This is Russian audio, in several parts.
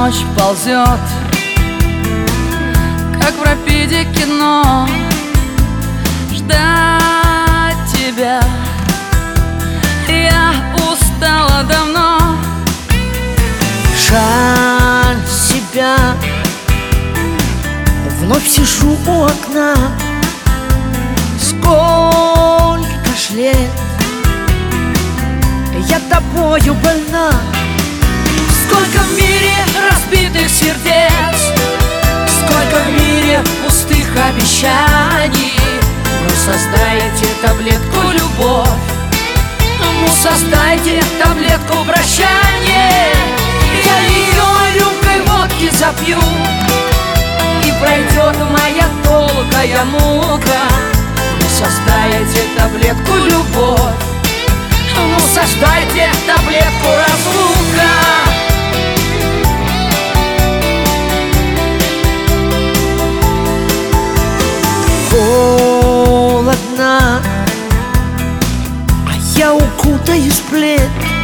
ночь ползет, как в рапиде кино. Ждать тебя я устала давно. Жаль себя, вновь сижу у окна. Сколько ж лет я тобою больна. Сколько в мире разбитых сердец, сколько в мире пустых обещаний. Ну создайте таблетку любовь, ну создайте таблетку прощания. Я ее рюмкой водки запью, и пройдет моя долгая мука. Ну создайте таблетку любовь, ну создайте таблетку разлука. Холодно, а я укутаюсь в плед.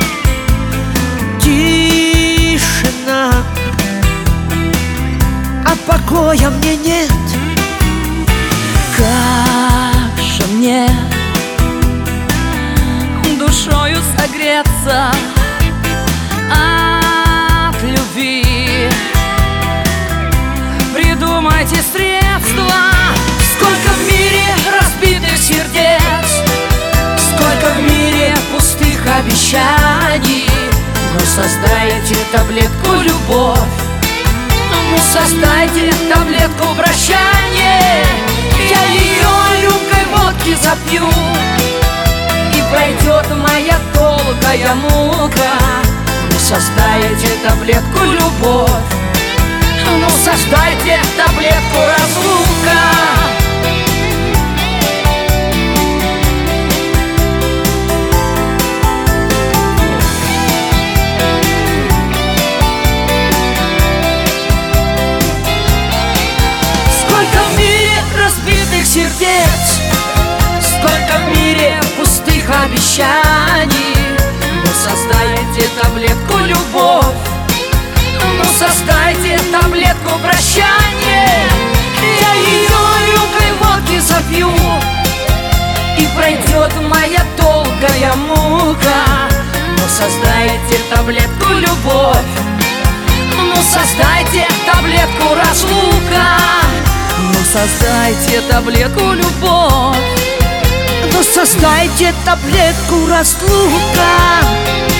Тишина, а покоя мне нет. Как же мне душою согреться от любви? Придумайте средства. Сколько в мире разбитых сердец, сколько в мире пустых обещаний. Ну создайте таблетку любовь, ну создайте таблетку прощания. Я ее рюмкой водки запью, и пройдет моя долгая мука. Ну создайте таблетку любовь, ну создайте таблетку разлука. Сердец, сколько в мире пустых обещаний. Ну создайте таблетку любовь, ну создайте таблетку прощания. Я ее рюмкой водки запью, и пройдет моя долгая мука. Ну создайте таблетку любовь, ну создайте таблетку разлука. Ну создайте таблетку любовь, ну создайте таблетку разлука.